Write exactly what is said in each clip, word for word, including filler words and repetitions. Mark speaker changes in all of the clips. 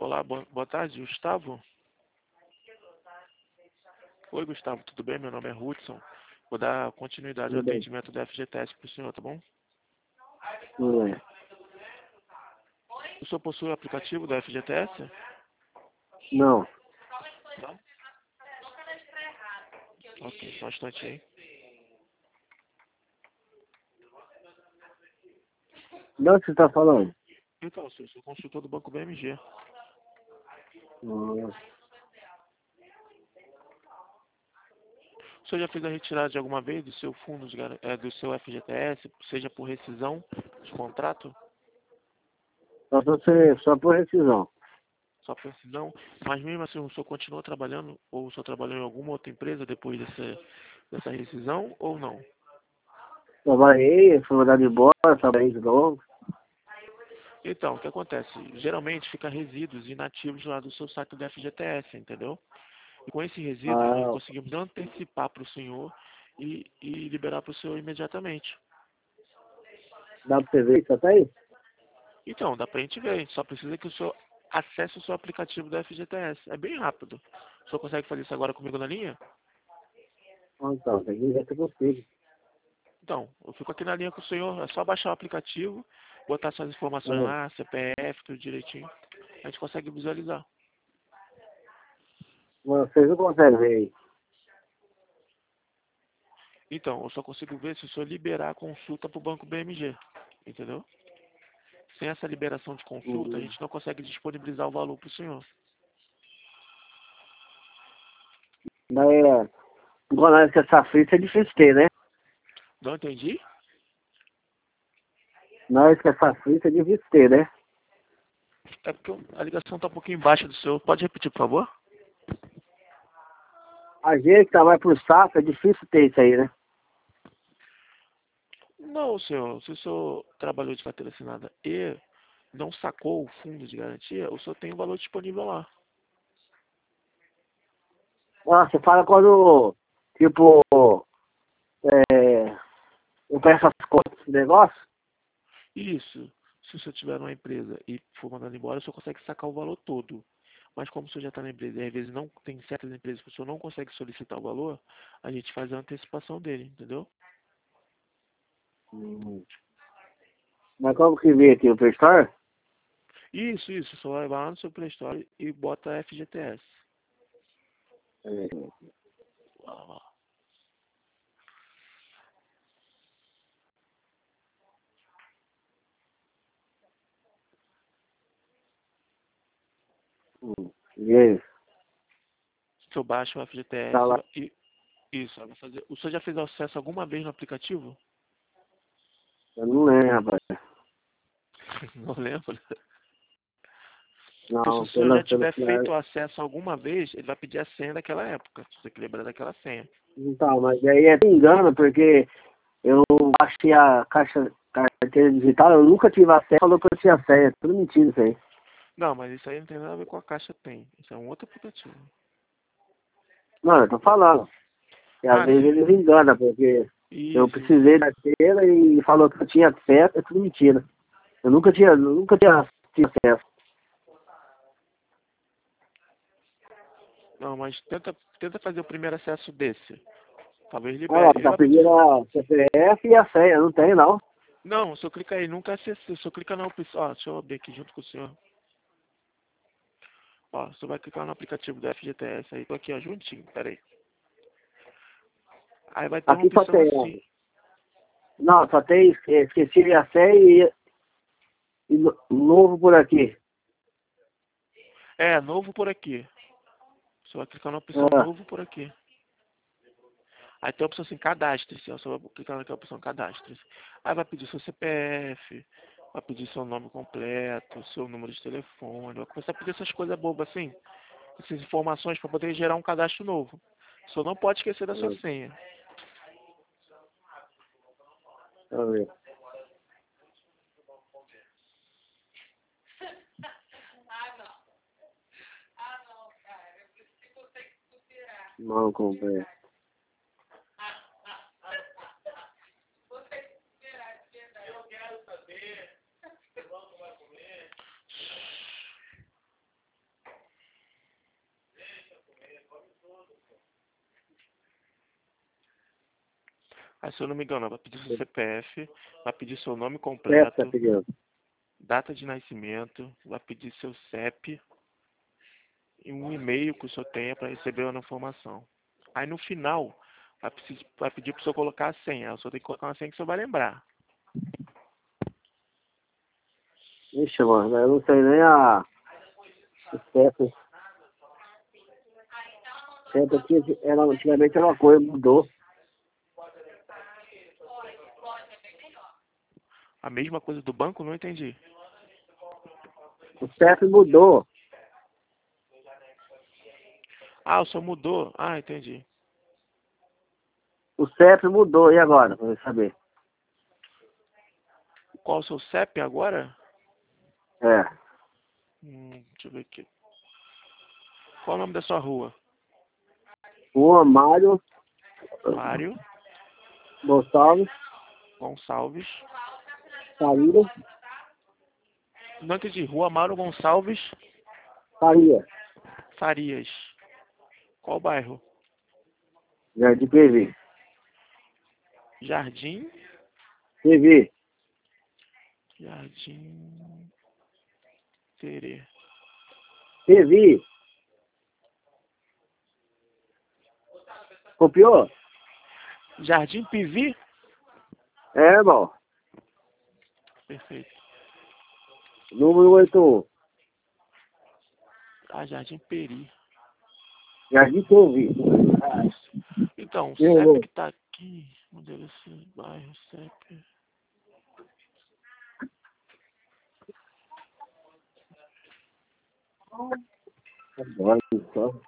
Speaker 1: Olá, boa, boa tarde, Gustavo. Oi, Gustavo, tudo bem? Meu nome é Hudson. Vou dar continuidade ao
Speaker 2: Tudo bem.
Speaker 1: atendimento da F G T S para o senhor, tá bom?
Speaker 2: Tudo bem.
Speaker 1: O senhor possui o aplicativo da F G T S?
Speaker 2: Não.
Speaker 1: Não? Ok, só um instante aí.
Speaker 2: De onde você está falando?
Speaker 1: Então, senhor, sou consultor do Banco B M G.
Speaker 2: Hum,
Speaker 1: O senhor já fez a retirada de alguma vez do seu fundo, de gar- eh, do seu F G T S, seja por rescisão de contrato?
Speaker 2: Só, pra você, só por rescisão.
Speaker 1: Só por rescisão? Mas mesmo assim, o senhor continua trabalhando, ou o senhor trabalhou em alguma outra empresa depois dessa, dessa rescisão, ou não?
Speaker 2: Trabalhei, fui mandado embora, trabalhei de novo.
Speaker 1: Então, o que acontece? Geralmente fica resíduos inativos lá do seu saque do F G T S, entendeu? E com esses resíduos nós
Speaker 2: Ah,
Speaker 1: conseguimos antecipar para o senhor e, e liberar para o senhor imediatamente.
Speaker 2: dá pra você ver isso até aí?
Speaker 1: Então, dá para a gente ver, a gente só precisa que o senhor acesse o seu aplicativo do F G T S. É bem rápido. O senhor consegue fazer isso agora comigo na linha?
Speaker 2: Ah, então, tem que ver se eu consigo.
Speaker 1: Então, eu fico aqui na linha com o senhor, é só baixar o aplicativo, botar suas informações
Speaker 2: Ah,
Speaker 1: lá, C P F, tudo direitinho. A gente consegue visualizar.
Speaker 2: vocês não conseguem ver aí.
Speaker 1: Então, eu só consigo ver se o senhor liberar a consulta para o Banco B M G, entendeu? Sem essa liberação de consulta, a
Speaker 2: Hum,
Speaker 1: gente não consegue disponibilizar o valor para o senhor.
Speaker 2: Daí, é, igual nós que essa frita é difícil ter, né?
Speaker 1: Não entendi?
Speaker 2: Nós que essa frita é difícil ter, né?
Speaker 1: É porque a ligação está um pouquinho baixa do senhor. Pode repetir, por favor?
Speaker 2: A gente que tá mais pro saco, é difícil ter isso aí, né?
Speaker 1: Não, senhor. Se o senhor trabalhou de carteira assinada e não sacou o fundo de garantia, o senhor tem o valor disponível lá.
Speaker 2: Ah, você fala quando, tipo, é, eu peço as contas do negócio?
Speaker 1: Isso. Se o senhor tiver uma empresa e for mandado embora, o senhor consegue sacar o valor todo. Mas como o senhor já está na empresa e às vezes não tem certas empresas que o senhor não consegue solicitar o valor, a gente faz a antecipação dele, entendeu?
Speaker 2: Hum. Mas como que vê aqui o Play Store?
Speaker 1: Isso, isso. O senhor vai lá no seu Play Store e bota F G T S.
Speaker 2: É,
Speaker 1: Lá, lá.
Speaker 2: hum. E aí,
Speaker 1: O senhor baixa o
Speaker 2: tá
Speaker 1: F G T S
Speaker 2: lá.
Speaker 1: e isso, vai fazer. O senhor já fez acesso alguma vez no aplicativo?
Speaker 2: Eu não lembro, rapaz.
Speaker 1: Não lembro. Porque se o
Speaker 2: Não,
Speaker 1: senhor já
Speaker 2: pela, pelo
Speaker 1: tiver feito
Speaker 2: celular.
Speaker 1: o acesso alguma vez, ele vai pedir a senha daquela época. Você tem que lembrar daquela senha.
Speaker 2: Então, mas aí é engano, porque eu baixei a caixa carteira digital, eu nunca tive acesso, falou que eu tinha senha. Tudo mentira isso aí.
Speaker 1: Não, mas isso aí não tem nada a ver com a caixa tem. Isso é um outro aplicativo.
Speaker 2: Não, eu tô falando. E às
Speaker 1: Ah,
Speaker 2: vezes
Speaker 1: sim.
Speaker 2: eles enganam, porque eu
Speaker 1: Isso, isso.
Speaker 2: precisei da carteira e falou que eu tinha acesso, é tudo mentira. Eu nunca tinha, nunca tinha, tinha acesso.
Speaker 1: Não, mas tenta, tenta fazer o primeiro acesso desse. Talvez
Speaker 2: Olha lá,
Speaker 1: libere. Ele
Speaker 2: tá
Speaker 1: vai pedir.
Speaker 2: pedindo a C P F e a senha, não tem não.
Speaker 1: Não, se eu clicar aí, nunca acessei. Se eu clicar na opção. Ó, deixa eu abrir aqui junto com o senhor. Ó, você vai clicar no aplicativo do F G T S aí. Tô aqui, ó, juntinho. Pera aí. Aí vai ter uma
Speaker 2: Aqui só
Speaker 1: opção
Speaker 2: tem,
Speaker 1: assim.
Speaker 2: não, só tem, eh, esqueci a senha e, e no- novo por aqui.
Speaker 1: É, novo por aqui. Você vai clicar na opção
Speaker 2: Ah,
Speaker 1: novo por aqui. Aí tem a opção assim, cadastre-se. Ó, você vai clicar naquela opção cadastre-se. Aí vai pedir seu C P F, vai pedir seu nome completo, seu número de telefone. Vai começar a pedir essas coisas bobas assim. Essas informações para poder gerar um cadastro novo. Só não pode esquecer da sua
Speaker 2: ah,
Speaker 1: senha.
Speaker 2: deixa eu ver. Não comprei.
Speaker 1: Aí, se eu não me engano, vai pedir seu C P F, vai pedir seu nome
Speaker 2: C P F
Speaker 1: completo,
Speaker 2: tá pedindo.
Speaker 1: data de nascimento, vai pedir seu C E P e um e-mail que o senhor tenha para receber uma informação. Aí, no final, vai, precis- vai pedir para o senhor colocar a senha. O senhor tem que colocar uma senha que o senhor vai lembrar.
Speaker 2: Ixi, mano, eu não sei nem a... O C E P. O C E P aqui, era, antigamente era uma coisa, mudou.
Speaker 1: A mesma coisa do banco? Não entendi.
Speaker 2: O C E P mudou.
Speaker 1: Ah, o senhor mudou? Ah, entendi.
Speaker 2: O C E P mudou, e agora? Pra eu saber.
Speaker 1: Qual o seu C E P agora?
Speaker 2: É.
Speaker 1: Hum, deixa eu ver aqui. Qual o nome da sua rua?
Speaker 2: Rua Mário
Speaker 1: Mário
Speaker 2: Gonçalves,
Speaker 1: Gonçalves.
Speaker 2: Faria,
Speaker 1: Não entendi. Rua Mário Gonçalves
Speaker 2: Faria,
Speaker 1: Farias. Qual bairro?
Speaker 2: Jardim P V.
Speaker 1: Jardim?
Speaker 2: P V.
Speaker 1: Jardim Terê.
Speaker 2: P V. Copiou?
Speaker 1: Jardim Pivi?
Speaker 2: É, irmão.
Speaker 1: Perfeito.
Speaker 2: Número oito um.
Speaker 1: Ah, Jardim Peri.
Speaker 2: Jardim P V.
Speaker 1: Então, o
Speaker 2: E aí,
Speaker 1: C E P
Speaker 2: irmão?
Speaker 1: que tá aqui. Modelo esse bairro, C E P.
Speaker 2: Agora, então.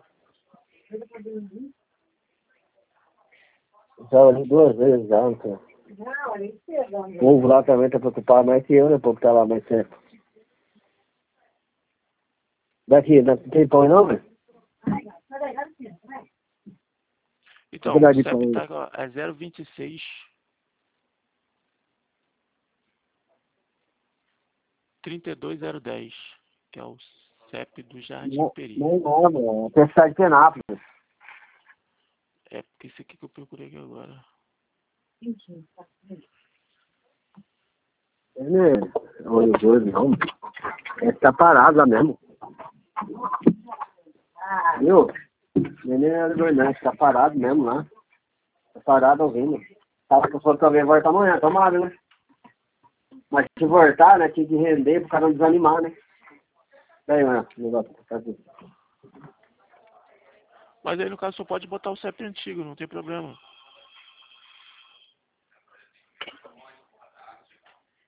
Speaker 2: Já olhei duas vezes já, então. O povo lá também tá preocupado mais que eu, né? O povo tá lá mais tempo. Daqui, não tem pão não, velho?
Speaker 1: Então, o
Speaker 2: Pedaço de
Speaker 1: C E P
Speaker 2: pão.
Speaker 1: tá agora, é zero vinte e seis trinta e dois zero dez, que é o C E P do Jardim
Speaker 2: Não,
Speaker 1: Peri.
Speaker 2: não, não, mano. É cidade de Penápolis.
Speaker 1: É porque esse aqui que eu procurei aqui agora.
Speaker 2: É, né? Olha o doido, não. É que tá parado lá mesmo. Viu? Neném era verdade, tá parado mesmo lá. Tá parado ouvindo. Tava que for talvez voltar amanhã, tomara, né? Mas se voltar, né, tinha que render pro cara não desanimar, né? Daí, mano, o negócio tá aqui.
Speaker 1: Mas aí, no caso, só pode botar o C E P antigo, não tem problema.